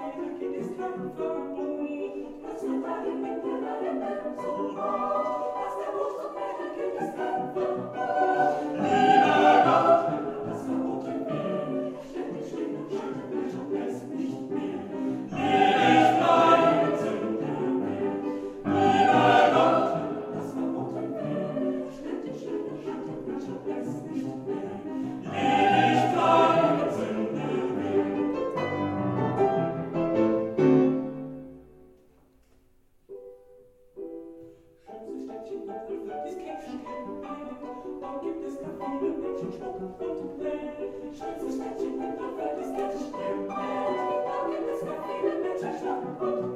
Schönstes Städtchen in der Welt ist das Stimmen. Da gibt es gar viele Menschen, Schlangen und